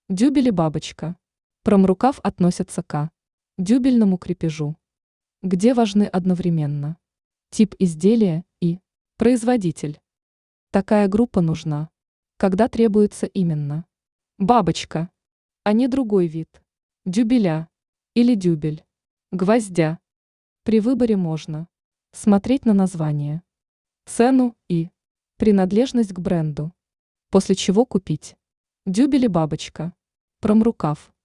Дюбель и бабочка. Промрукав относятся к дюбельному крепежу, где важны одновременно тип изделия и производитель. Такая группа нужна, когда требуется именно бабочка, а не другой вид дюбеля или дюбель, гвоздя. При выборе можно смотреть на название, цену и принадлежность к бренду, после чего купить дюбель и бабочка, промрукав.